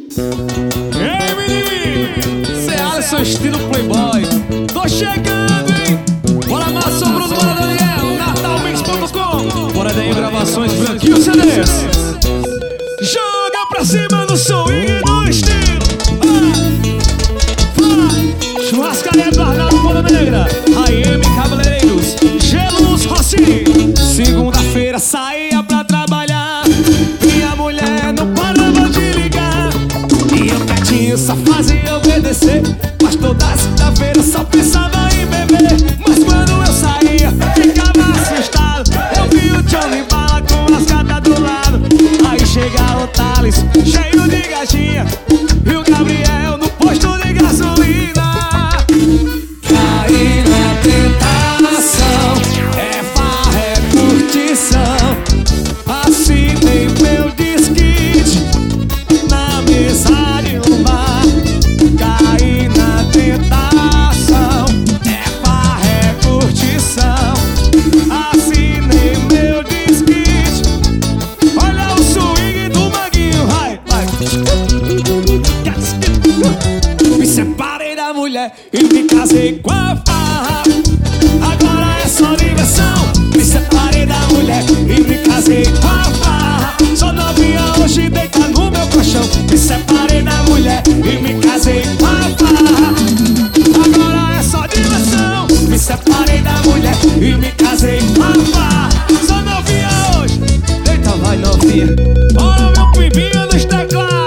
Ei, menino, cê é Alisson estilo Playboy. Tô chegando, hein? Bora mais sobre o Bruno Daniel, natalmix.com. Bora daí, gravações Branquinho CDs. Joga pra cima no swing do estilo. Churrascaria do Arnaldo Ponta Negra, AM Cabeleireiros, Gelos Rossi. Segunda-feira saía pra trabalhar, minha mulher não parava de ligar, e eu quietinho só fazia obedecer, mas toda sexta-feira só pensava em beber. Mas quando eu saía, ficava assustado, eu vi o Johnny Bala com as gatas do lado. Aí chegava o Thales, cheio de gatinha, e o Gabriel no posto de gasolina. Caí na tentação, é farra, é curtição. Assinei meu disquite na mesa de um bar. Caí na tentação, é farra, é curtição. Assinei meu disquite. Olha o swing do Maguinho, vai, vai. Me separei da mulher e me casei com a farra. Agora é só diversão. Me separei da mulher e me casei com a farra. Só novinha hoje deita no meu colchão. Me separei da mulher e me casei com a farra. Agora é só diversão. Me separei da mulher e me casei com a farra. Só novinha hoje. Eita, vai novinha. Olha meu pibinho nos teclados.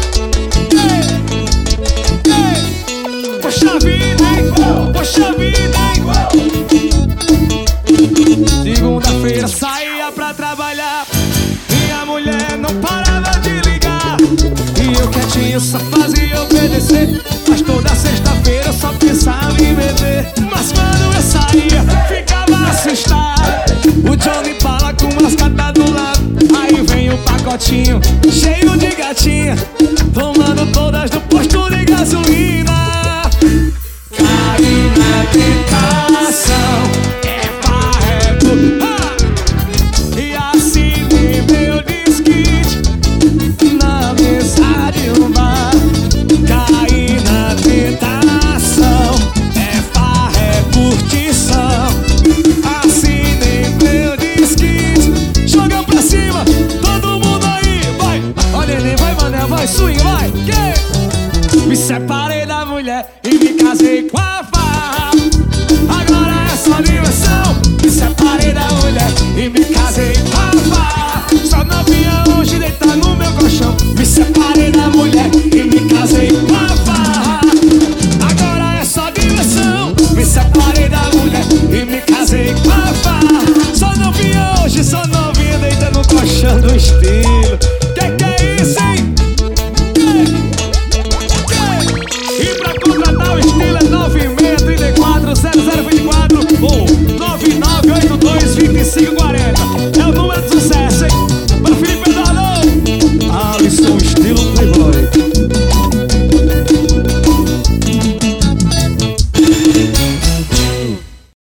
Poxa vida, hein? Poxa vida, hein? Segunda-feira saía pra trabalhar, minha mulher não parava de ligar, e eu quietinho só fazia obedecer, mas toda sexta-feira eu só pensava em beber. Mas quando eu saía, ficava assustado, o Johnny Bala com as gatas do lado. Aí vem o pacotinho, cheio de gatinha, tomando todas do posto de gasolina. Caí na tentação, é farreco, e assinei meu disquite na mesa de um bar. Caí na tentação, é farra, é curtição. Assinei meu disquite. Joga pra cima, todo mundo aí, vai. Olha ele, vai mané, vai swing, vai. Me separei da mulher e me casei com a farra. Agora é só diversão. Me separei da mulher e me casei com a farra. Só novinha hoje deita no meu colchão. Me separei da mulher e me casei com a farra. Agora é só diversão. Me separei da mulher e me casei com a farra. Só novinha hoje, só novinha deita no colchão do estilo.